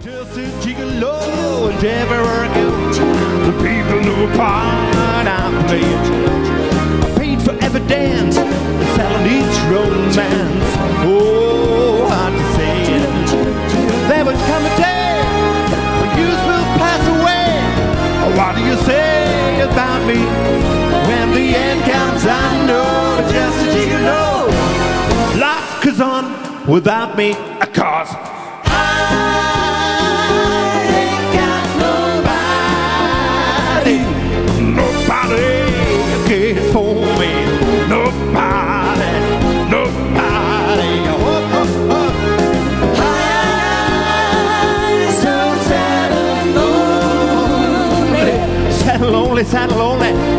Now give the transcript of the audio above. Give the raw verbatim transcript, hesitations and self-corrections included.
Just a gigolo and everywhere I go. The people know a part I'm playing. I paid for every dance, selling each romance. Oh, hard to say. There would come a day when youth will pass away. What do you say about me? When the end comes, I know just a gigolo. Life goes on without me, of course. Cares for me, nobody, nobody. Oh, oh, oh. I'm so sad and lonely, sad and lonely, sad and lonely.